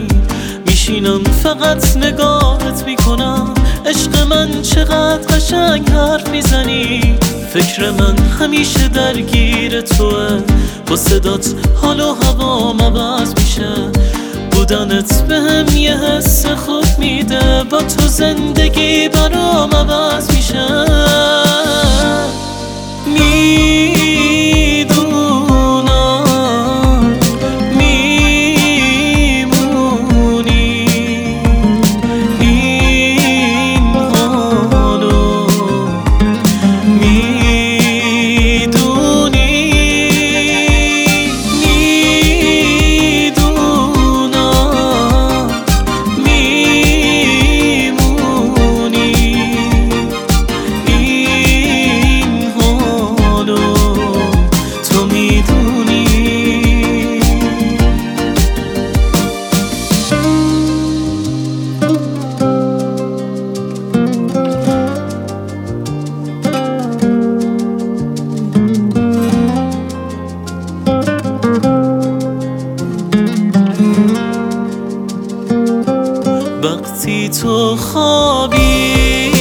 میشینم فقط نگاهت میکنم. عشق من چقدر قشنگ حرف میزنی، فکر من همیشه درگیر توه. با صدات حال و هوام عوض میشه، بودنت بهم یه حس خوب میده. با تو زندگی برام عوض میشه. میدونم میمونی این حالو، میدونی میدونم میمونی این حالو، تو میدونی. وقتی تو خوابی